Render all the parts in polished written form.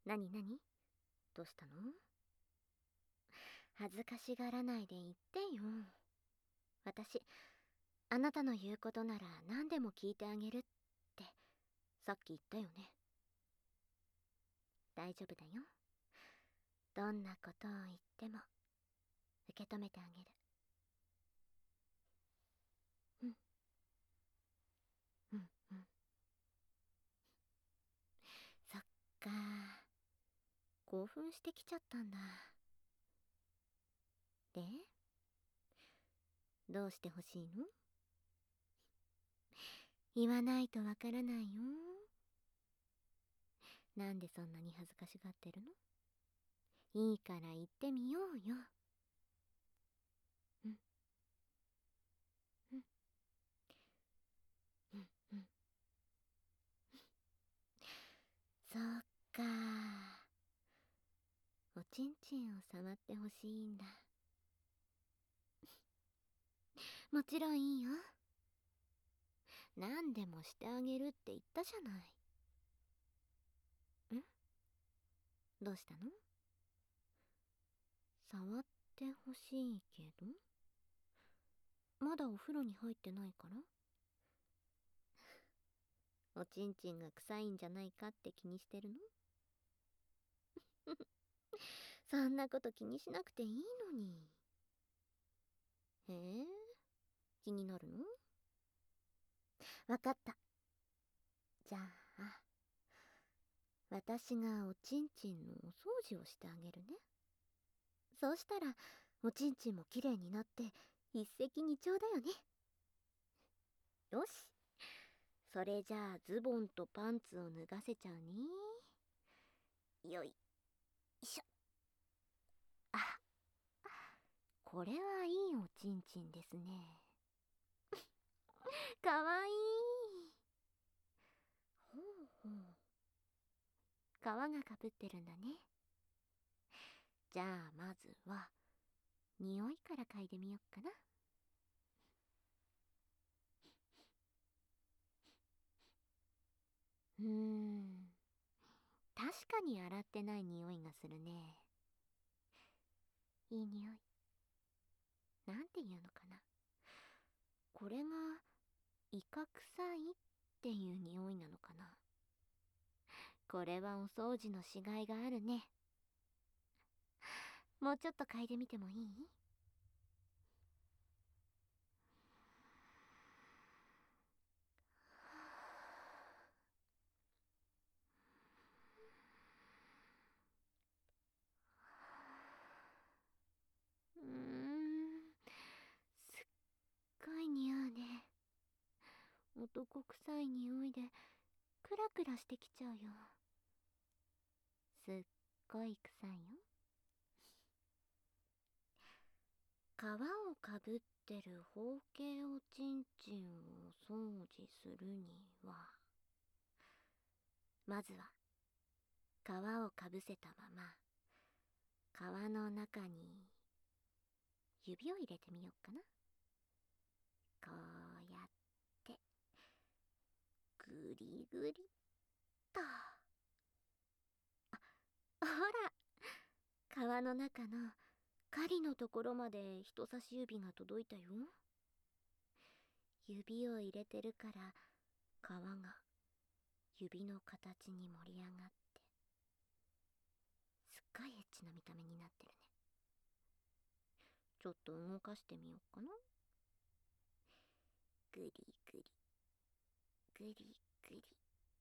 なになに？どうしたの？恥ずかしがらないで言ってよ。私、あなたの言うことなら何でも聞いてあげるってさっき言ったよね。大丈夫だよ。どんなことを言っても受け止めてあげる。うん、うん、うん。そっか。興奮してきちゃったんだ。で、どうしてほしいの？言わないとわからないよ。なんでそんなに恥ずかしがってるの？いいから言ってみようよ。うん、うん、うん、うん。そっか。おちんちんを触ってほしいんだ。もちろんいいよ。何でもしてあげるって言ったじゃない。ん？どうしたの？触ってほしいけど、まだお風呂に入ってないから？おちんちんが臭いんじゃないかって気にしてるの？そんなこと気にしなくていいのに。気になるの？わかった。じゃあ、私がおちんちんのお掃除をしてあげるね。そうしたら、おちんちんもきれいになって一石二鳥だよね。よし。それじゃあズボンとパンツを脱がせちゃうね。よいしょ。あ、これはいいおちんちんですね。かわいい。ほうほう。皮がかぶってるんだね。じゃあまずは匂いから嗅いでみよっかな。確かに洗ってない匂いがするね。いい匂い。なんていうのかな。これがイカ臭いっていう匂いなのかな。これはお掃除のしがいがあるね。もうちょっと嗅いでみてもいい？すっごい匂うね。男臭い匂いでクラクラしてきちゃうよ。すっごい臭いよ。皮をかぶってる包茎おちんちんを掃除するには、まずは皮をかぶせたまま皮の中に指を入れてみようかな。こうやってグリグリっと。ほら、皮の中の狩りのところまで人差し指が届いたよ。指を入れてるから皮が指の形に盛り上がって、すっごいエッチな見た目になってるね。ちょっと動かしてみようかな。グリグリグリグリ。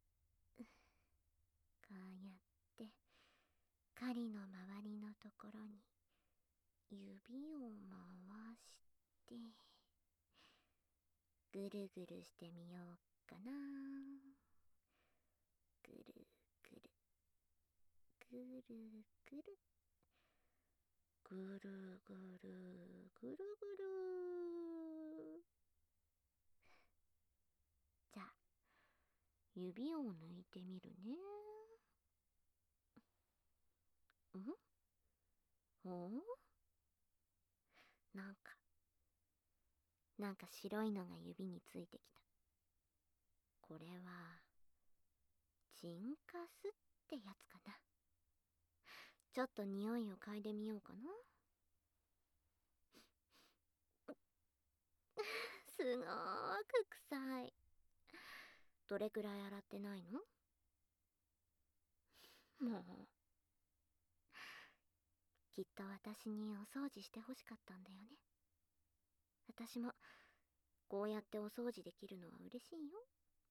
こうやって狩りの周りのところに指を回してぐるぐるしてみようかな。ぐるぐるぐるぐるぐるぐるぐるぐる。じゃあ指を抜いてみるね。ほう、なんか白いのが指についてきた。これはチンカスってやつかな。 ちょっと匂いを嗅いでみようかな。すごーく臭い。どれくらい洗ってないの？もう、きっと私にお掃除してほしかったんだよね。私もこうやってお掃除できるのは嬉しいよ。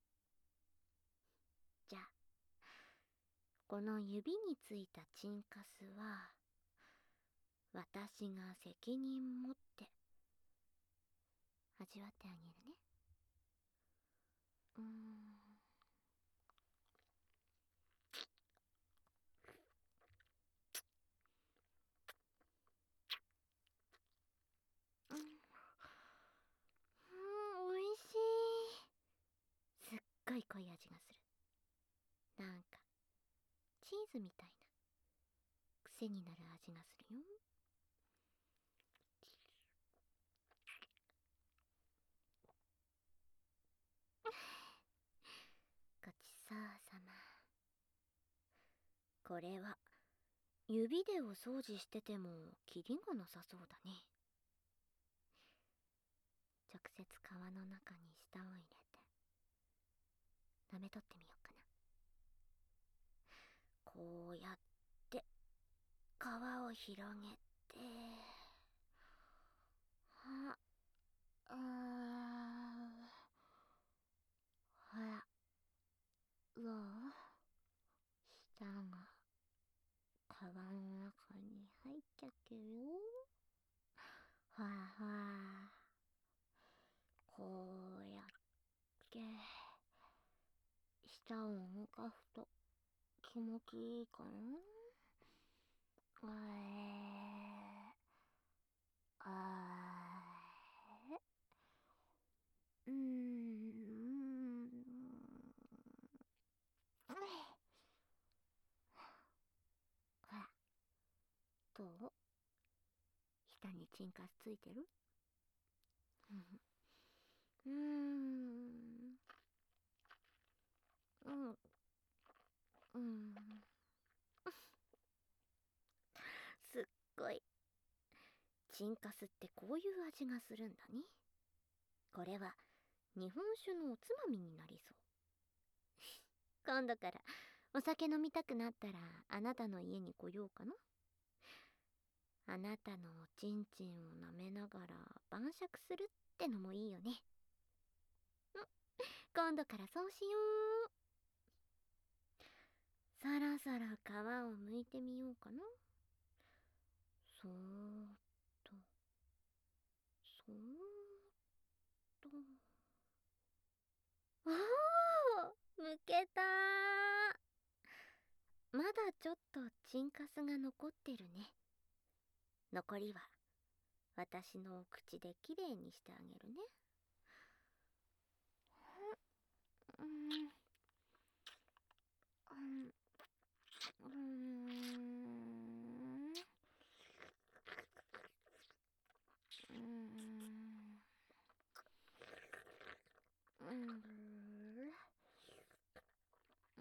じゃあ、この指についたチンカスは私が責任持って味わってあげるね。おいしい。すっごい濃い味がする。なんかチーズみたいな癖になる味がするよ。ごちそうさま。これは指でお掃除しててもキリがなさそうだね。直接皮の中に舌を入れて舐めとってみようかな。こうやって皮を広げて、ほら、どう？舌が皮の中に入っちゃってるよ。ほらほら、こうやって舌を動かすと気持ちいいかな。あーうーん。ほら、どう？舌にチンカスついてる？うーん。うん。うん。すっごい。チンカスってこういう味がするんだね。これは日本酒のおつまみになりそう。今度からお酒飲みたくなったらあなたの家に来ようかな。あなたのおちんちんを舐めながら晩酌するってのもいいよね。今度からそうしよう。そろそろ皮を剥いてみようかな。そーっと、そーっと。おー、剥けたー。まだちょっとチンカスが残ってるね。残りは私のお口できれいにしてあげるね。うん、うん、うん、うん、うん、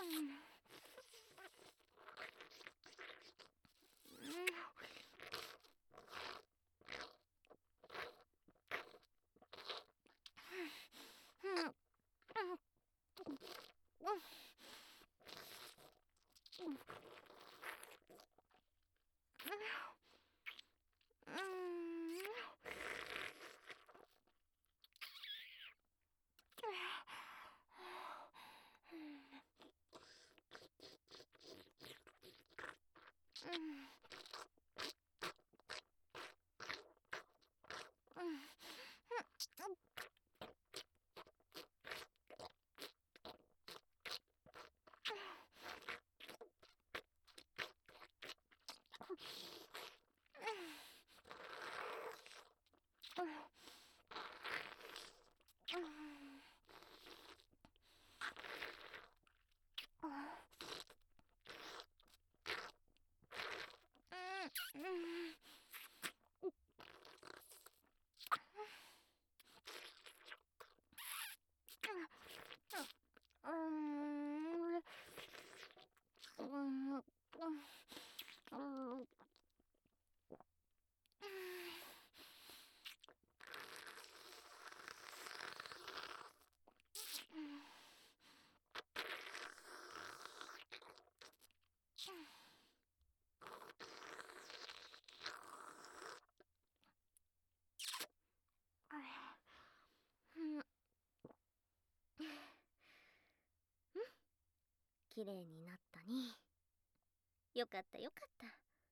きれいになったね。よかったよかった。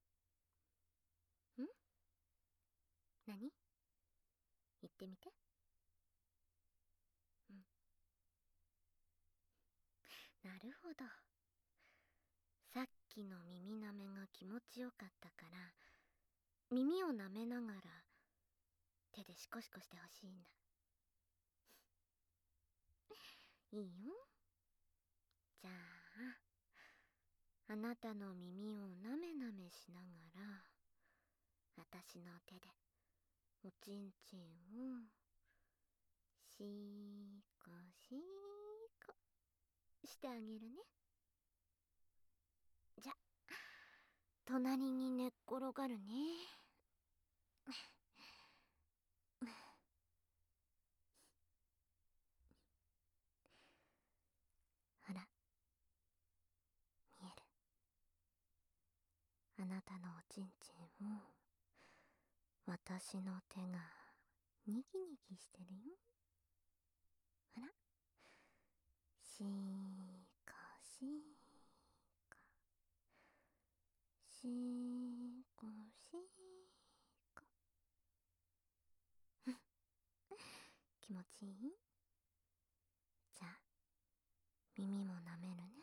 何？言ってみて。なるほど。さっきの耳舐めが気持ちよかったから、耳を舐めながら手でシコシコしてほしいんだ。いいよ。じゃあ、あなたの耳をなめなめしながら、私の手でおちんちんをシーコシーコしてあげるね。じゃ、隣に寝っ転がるね。ほら、見える？あなたのおちんちんを私の手がニギニギしてるよ。ほら、シーコシーコシーコシーコ気持ちいい？じゃあ耳も舐めるね。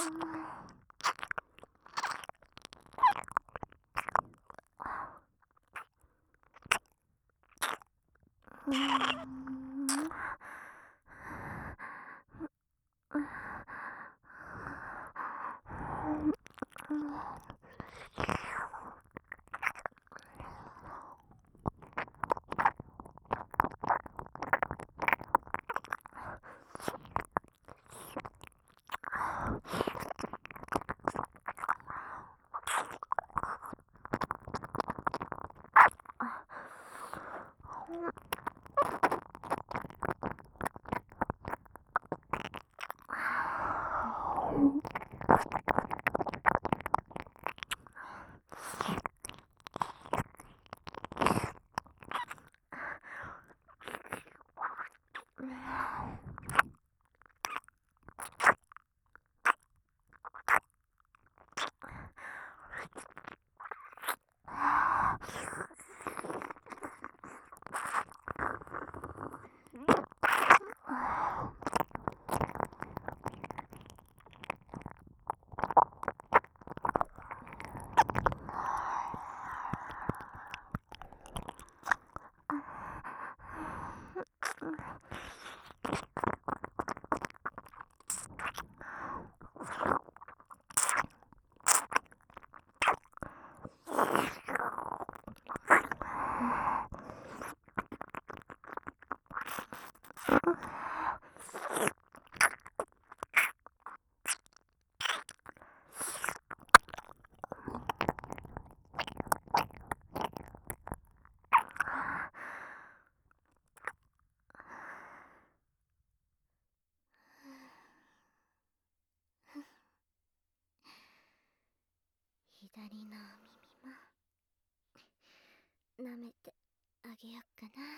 左の耳も舐めてあげよっかな。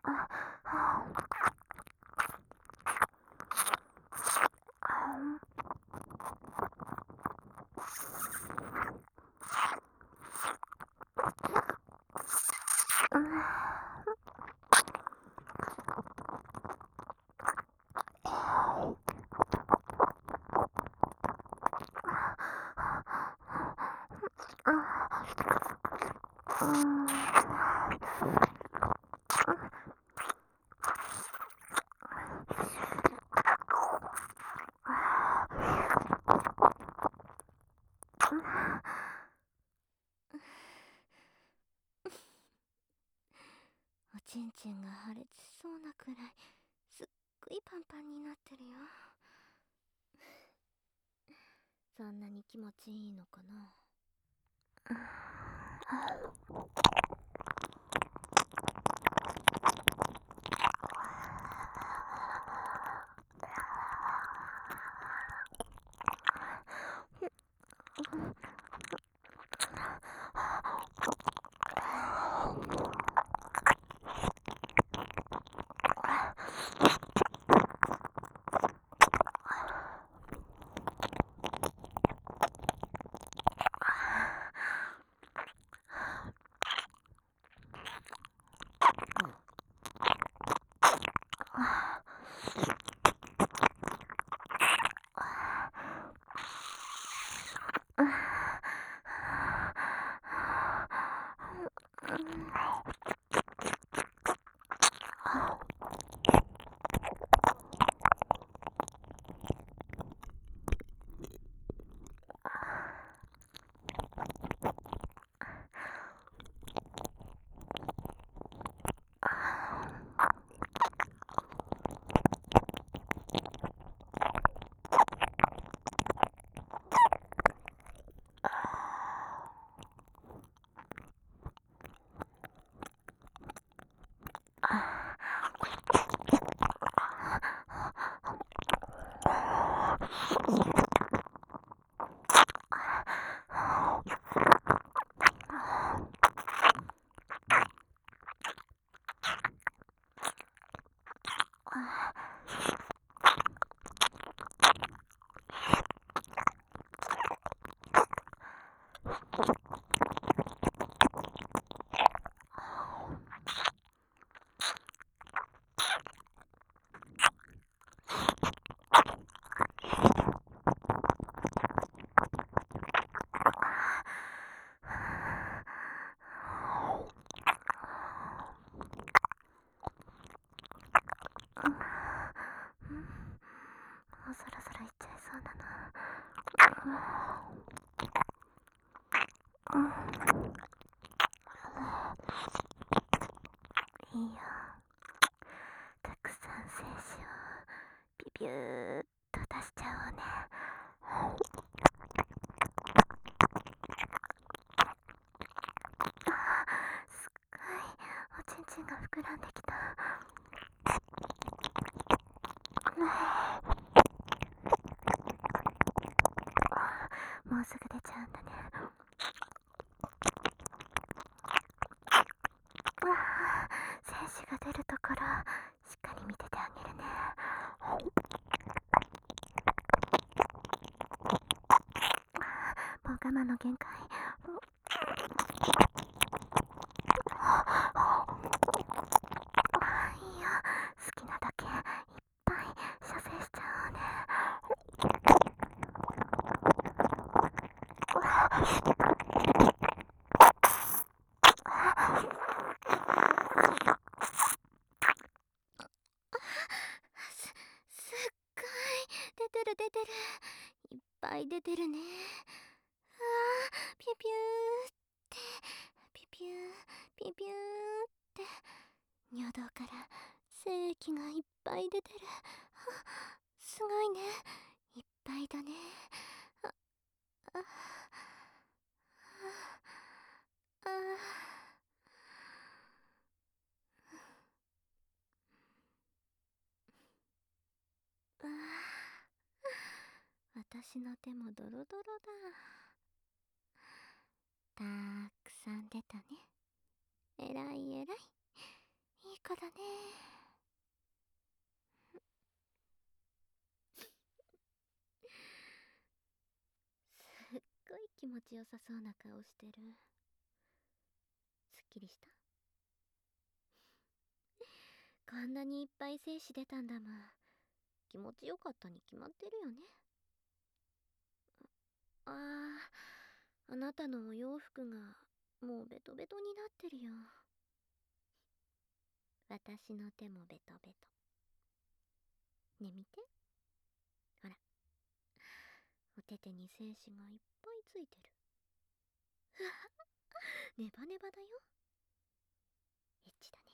おちんちんが破裂しそうなくらいすっごいパンパンになってるよ。そんなに気持ちいいのかな。もうそろそろ行っちゃいそうだな。いいよ。たくさん精子をビビューっと出しちゃおうね。すっごいおちんちんが膨らんできた。もうすぐ出ちゃうんだね。精子が出るところしっかり見ててあげるね。もう我慢の限界。いいよ、好きなだけいっぱい射精しちゃおうね。すっごい出てる出てる、いっぱい出てるね。ピュピューってピュピューピュピューって尿道から精液がいっぱい出てる。すごいね、いっぱいだね。ああああ、私の手もドロドロだ。たくさん出たね。えらいえらい。 いい子だね。すっごい気持ちよさそうな顔してる。すっきりした？こんなにいっぱい精子出たんだもん。気持ちよかったに決まってるよね。ああ、あなたのお洋服がもうベトベトになってるよ。私の手もベトベト。ね、見て。ほら、お手手に精子がいっぱいついてる。ネバネバだよ。エッチだね。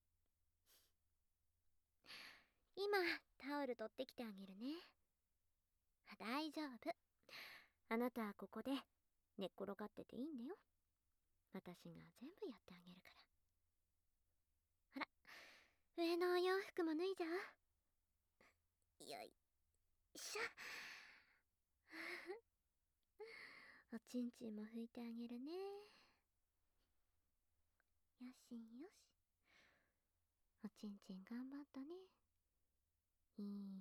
今、タオル取ってきてあげるね。大丈夫。あなたはここで寝っ転がってていいんだよ。私が全部やってあげるから。ほら、上のお洋服も脱いじゃう？よいしょ。おちんちんも拭いてあげるね。よしよし。おちんちん頑張ったね。いい